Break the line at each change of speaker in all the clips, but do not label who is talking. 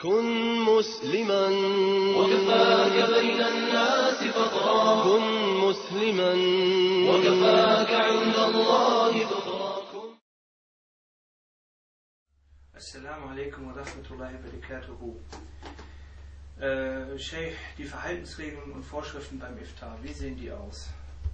كن مسلما
وكفاك بين الناس فقرا
كن مسلما
وكفاك عند الله فقرا.
Assalamu alaikum wa rahmatullahi wa barakatuhu. Sheikh, die Verhaltensregeln und Vorschriften beim Iftar, wie sehen die aus?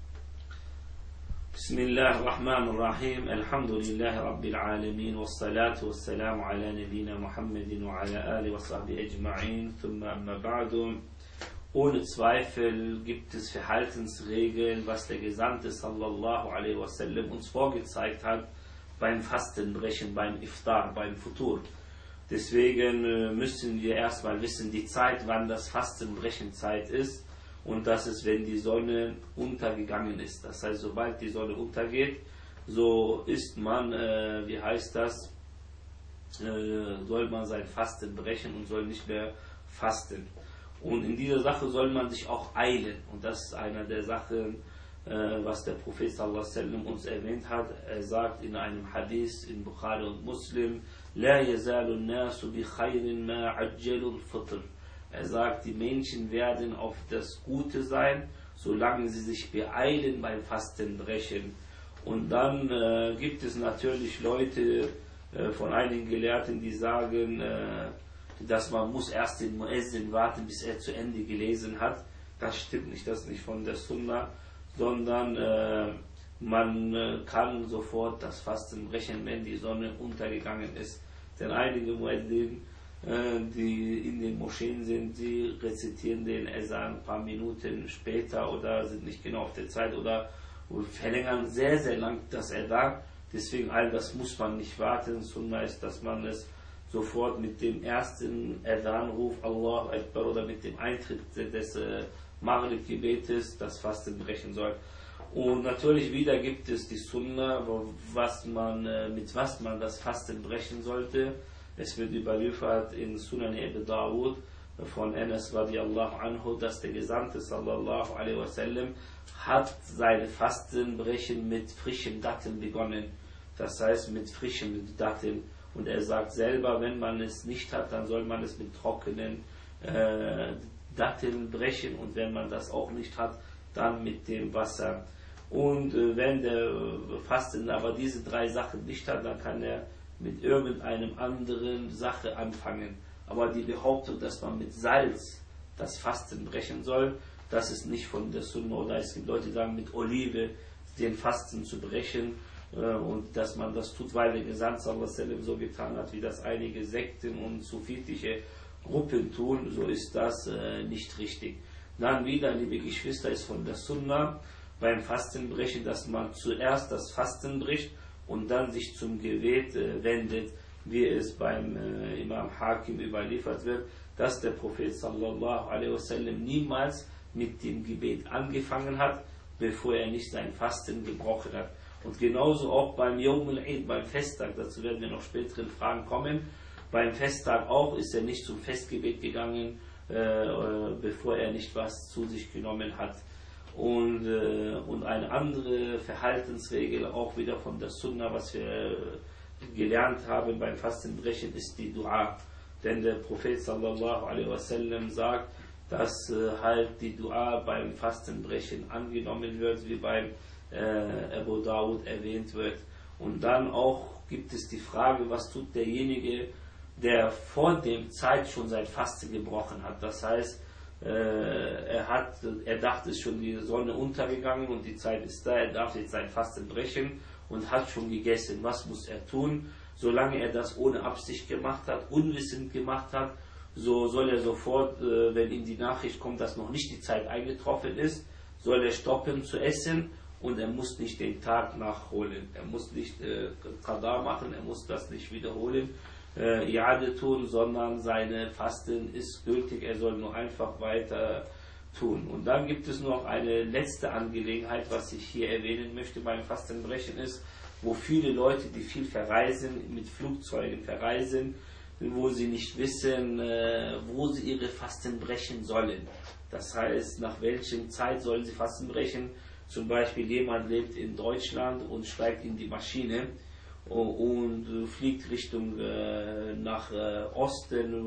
بسم الله الرحمن الرحيم الحمد لله رب العالمين والصلاة والسلام على نبينا محمد وعلى آله وصحبه أجمعين ثم أما بعد. Ohne Zweifel gibt es Verhaltensregeln, was der Gesandte sallallahu alaihi wasallam uns vorgezeigt hat beim Fastenbrechen, beim Iftar, beim Futur. Deswegen müssen wir erstmal wissen die Zeit, wann das Fastenbrechen Zeit ist. Und das ist, wenn die Sonne untergegangen ist. Das heißt, sobald die Sonne untergeht, so ist man, soll man sein Fasten brechen und soll nicht mehr fasten. Und in dieser Sache soll man sich auch eilen. Und das ist einer der Sachen, was der Prophet sallallahu alaihi wasallam uns erwähnt hat. Er sagt in einem Hadith in Bukhari und Muslim, La yazalu nasu bi khayrin ma ajjalu al-fitr. Er sagt, die Menschen werden auf das Gute sein, solange sie sich beeilen beim Fastenbrechen. Und dann gibt es natürlich Leute von einigen Gelehrten, die sagen, dass man muss erst den Muezzin warten, bis er zu Ende gelesen hat. Das stimmt nicht, das ist nicht von der Sunna, sondern man kann sofort das Fasten brechen, wenn die Sonne untergegangen ist. Denn einige Muezzin, die in den Moscheen sind, die rezitieren den Esan ein paar Minuten später oder sind nicht genau auf der Zeit oder verlängern sehr, sehr lang das Esan. Deswegen all das muss man nicht warten. Sunna ist, dass man es sofort mit dem ersten Esan-Ruf Allahu Akbar oder mit dem Eintritt des Maghrib-Gebetes das Fasten brechen soll. Und natürlich wieder gibt es die Sunna, mit was man das Fasten brechen sollte. Es wird überliefert in Sunan Abi Dawud von Anas radiyallahu anhu, dass der Gesandte sallallahu alaihi wasallam hat seine Fastenbrechen mit frischen Datteln begonnen. Das heißt mit frischen Datteln. Und er sagt selber, wenn man es nicht hat, dann soll man es mit trockenen Datteln brechen. Und wenn man das auch nicht hat, dann mit dem Wasser. Und wenn der Fastende aber diese drei Sachen nicht hat, dann kann er mit irgendeinem anderen Sache anfangen. Aber die Behauptung, dass man mit Salz das Fasten brechen soll, das ist nicht von der Sunna. Oder es gibt Leute, die sagen, mit Olive den Fasten zu brechen und dass man das tut, weil der Gesandte sallallahu alaihi wasallam so getan hat, wie das einige Sekten und sufitische Gruppen tun, so ist das nicht richtig. Dann wieder, liebe Geschwister, ist von der Sunna beim Fastenbrechen, dass man zuerst das Fasten bricht und dann sich zum Gebet wendet, wie es beim Imam Hakim überliefert wird, dass der Prophet sallallahu alaihi wasallam niemals mit dem Gebet angefangen hat, bevor er nicht sein Fasten gebrochen hat. Und genauso auch beim Yawm al-Eid, beim Festtag, dazu werden wir noch später in Fragen kommen, beim Festtag auch ist er nicht zum Festgebet gegangen, bevor er nicht was zu sich genommen hat. Und eine andere Verhaltensregel, auch wieder von der Sunna, was wir gelernt haben beim Fastenbrechen, ist die Dua. Denn der Prophet sallallahu alaihi wasallam sagt, dass halt die Dua beim Fastenbrechen angenommen wird, wie beim Abu Dawud erwähnt wird. Und dann auch gibt es die Frage, was tut derjenige, der vor dem Zeit schon sein Fasten gebrochen hat. Das heißt, er dachte, es ist schon die Sonne untergegangen und die Zeit ist da, er darf jetzt sein Fasten brechen und hat schon gegessen. Was muss er tun? Solange er das ohne Absicht gemacht hat, unwissend gemacht hat, so soll er sofort, wenn ihm die Nachricht kommt, dass noch nicht die Zeit eingetroffen ist, soll er stoppen zu essen und er muss nicht den Tag nachholen. Er muss nicht Qada machen, er muss das nicht wiederholen, Iade tun, sondern seine Fasten ist gültig, er soll nur einfach weiter tun. Und dann gibt es noch eine letzte Angelegenheit, was ich hier erwähnen möchte beim Fastenbrechen ist, wo viele Leute, die viel verreisen, mit Flugzeugen verreisen, wo sie nicht wissen, wo sie ihre Fasten brechen sollen. Das heißt, nach welcher Zeit sollen sie Fasten brechen. Zum Beispiel jemand lebt in Deutschland und steigt in die Maschine und fliegt Richtung nach Osten,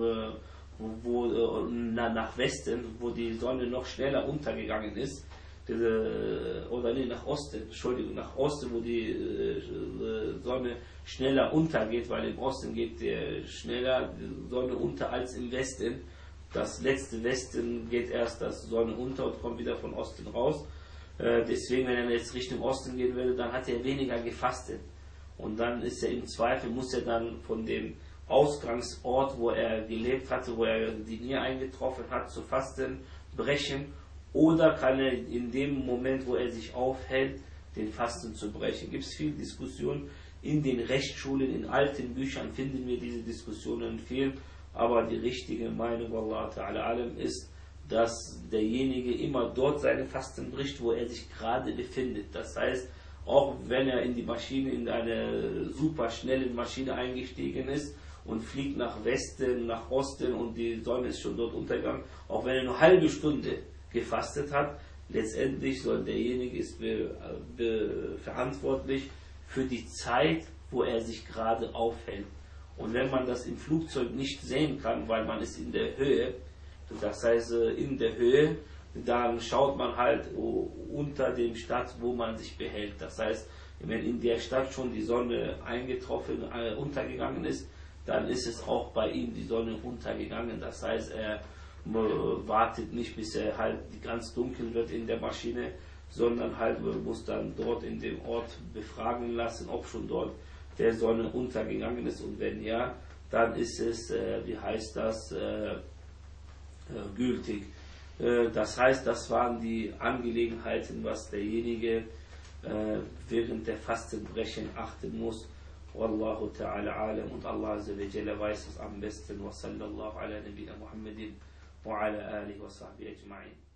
nach Westen, wo die Sonne noch schneller untergegangen ist, oder nee, nach Osten, Entschuldigung, nach Osten, wo die Sonne schneller untergeht, weil im Osten geht schneller die Sonne unter als im Westen. Das letzte Westen geht erst das Sonne unter und kommt wieder von Osten raus. Deswegen, wenn er jetzt Richtung Osten gehen würde, dann hat er weniger gefastet. Und dann ist er im Zweifel, muss er dann von dem Ausgangsort, wo er gelebt hatte, wo er die Nier eingetroffen hat, zu fasten, brechen. Oder kann er in dem Moment, wo er sich aufhält, den Fasten zu brechen. Gibt es viel Diskussion in den Rechtsschulen, in alten Büchern finden wir diese Diskussionen viel. Aber die richtige Meinung, Wallahu ta'ala alam, ist, dass derjenige immer dort seine Fasten bricht, wo er sich gerade befindet. Das heißt, auch wenn er in die Maschine, in eine super schnelle Maschine eingestiegen ist und fliegt nach Westen, nach Osten und die Sonne ist schon dort untergegangen, auch wenn er nur eine halbe Stunde gefastet hat, letztendlich soll derjenige ist verantwortlich für die Zeit, wo er sich gerade aufhält. Und wenn man das im Flugzeug nicht sehen kann, weil man ist in der Höhe, das heißt in der Höhe, dann schaut man halt unter dem Stadt, wo man sich behält. Das heißt, wenn in der Stadt schon die Sonne untergegangen ist, dann ist es auch bei ihm die Sonne untergegangen. Das heißt, er wartet nicht, bis er halt ganz dunkel wird in der Maschine, sondern halt muss dann dort in dem Ort befragen lassen, ob schon dort der Sonne untergegangen ist, und wenn ja, dann ist es, gültig. Das heißt, das waren die Angelegenheiten, was derjenige während der Fastenbrechen achten muss. Wallahu ta'ala alam, und Allah azza wa jalla weiß es am besten. Wa sallallahu ala nabina Muhammadin wa ala alihi wa sahbihi ajma'in.